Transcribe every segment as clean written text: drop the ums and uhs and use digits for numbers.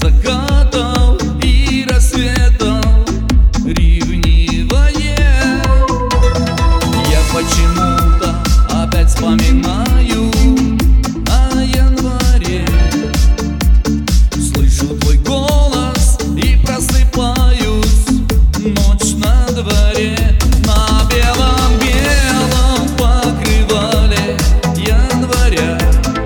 закатов и рассветов ревнивое. Я почему-то опять вспоминаю о январе. Слышу твой голос и просыпаюсь, ночь на дворе. На белом-белом покрывале января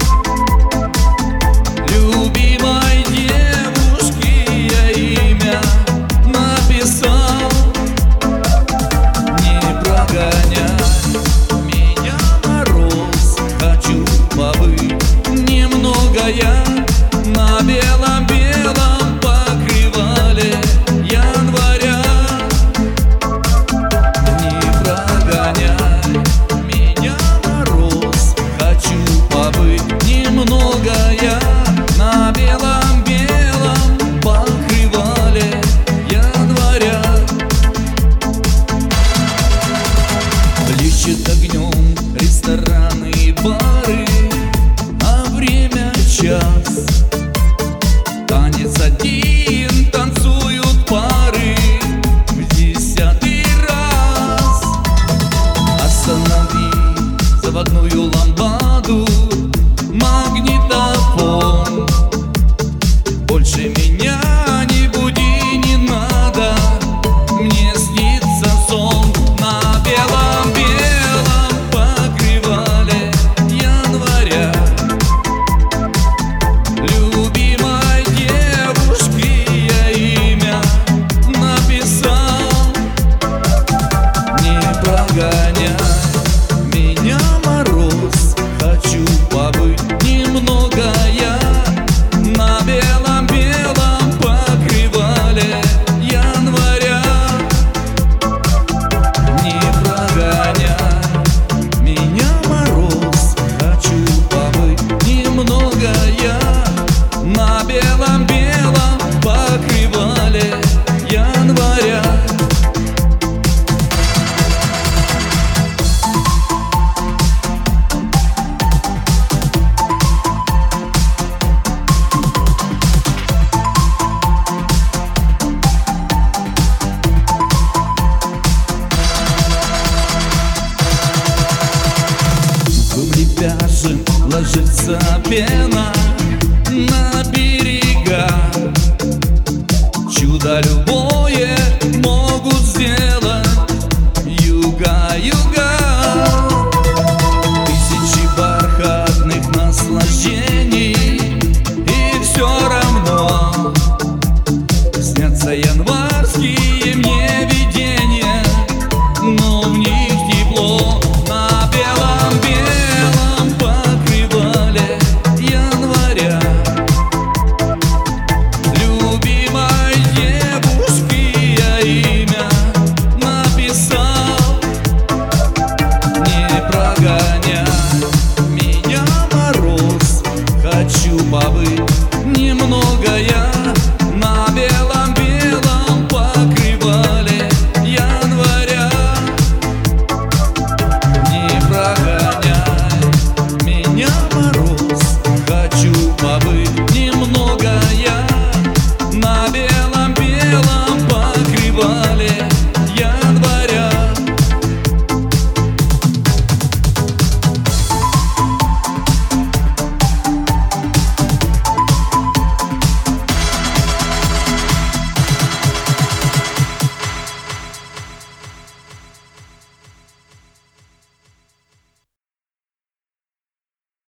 любимой девушке я имя написал. Не прогоняй меня, мороз, хочу побыть немного я на белом-белом покрывале января. Не прогоняй меня, мороз, хочу побыть немного я на белом-белом покрывале января. Блещет огнем рестораны и бары, а время час. Танец один танцуют пары в 10-й раз. Останови заводную ламбаду, магнитофон. Больше меня не буди, не надо, мне снится сон. На белом-белом покрывале января любимой девушке я имя написал. Не прогоняй меня, мороз, хочу побыть немного я на белом-белом покрывале января. Не прогоняй меня, мороз, хочу побыть немного я на белом-белом покрывале января. Пляжем ложится пена на берега. Чудо любое могут сделать юга-юга. Тысячи бархатных наслаждений, и все равно снятся январские мне видения, но в них тепло. На белом-белом покрывале января любимой девушке я имя написал. Не прогоняй меня, мороз, хочу побыть немного я на белом